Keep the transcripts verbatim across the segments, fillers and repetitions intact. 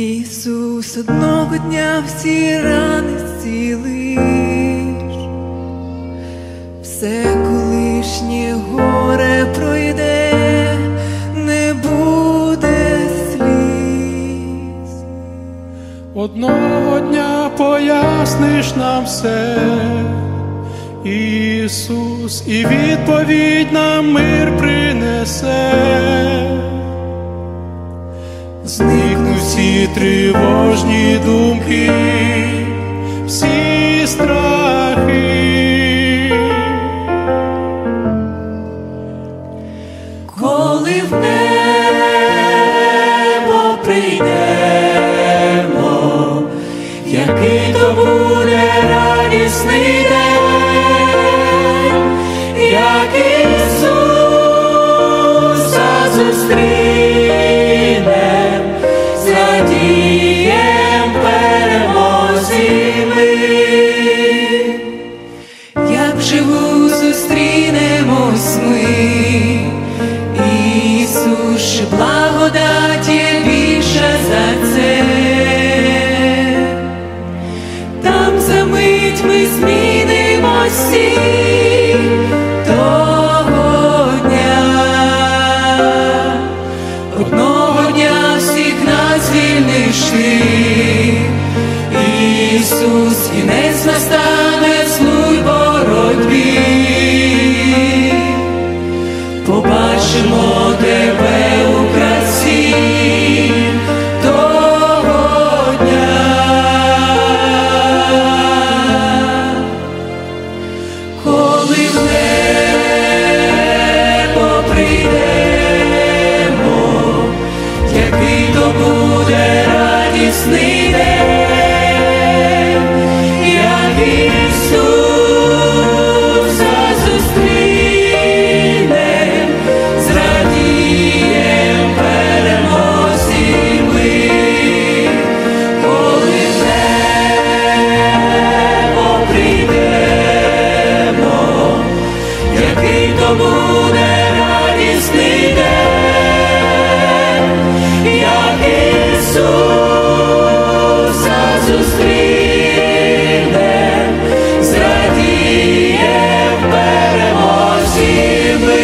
Ісус, одного дня всі рани зцілиш, все колишнє горе пройде, не буде сліз. Одного дня поясниш нам все, Ісус, і відповідь нам мир принесе. Зникнуть всі тривожні думки, всі страхи. Коли в небо прийдемо, який то буде радісний день, як Ісуса зустрінем, зрадієм перемозі ми. Як вживу зустрінемось ми, Ісус, ще благодать є більше за це. Там за мить ми змінимось всі того дня. Одного дня всіх нас звільниш ти, Ісус, кінець настане в злій боротьбі. Побачимо тебе у красі того дня. Коли в небо прийдемо, який то буде радісний день, як Ісуса зустрінем, зрадієм перемозі ми. Коли в небо прийдемо, який то буде радісний день, як Ісуса зустрінем, зрадієм перемозі ми.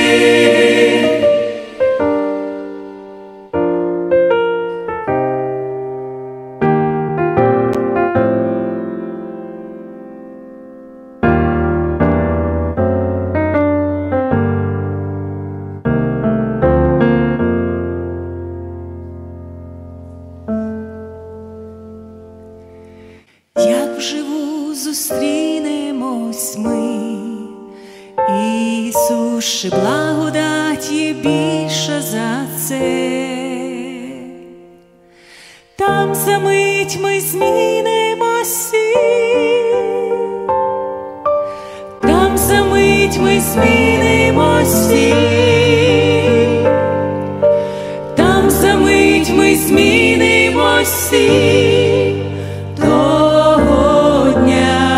Як вживу зустрінемось ми, Ісус, ще благодать є більша за це. Там за мить ми змінимось всі, там за мить ми змінимось всі, там за мить ми змінимось всі того дня.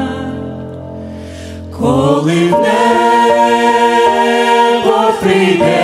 Коли в небо прийде